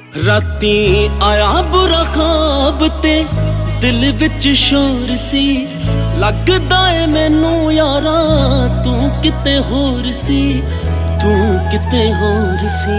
राती आया बुरा ख्वाब ते दिल विच शोर सी लगदा ए मैनू यारा तू किते होर सी, तू किते होर सी।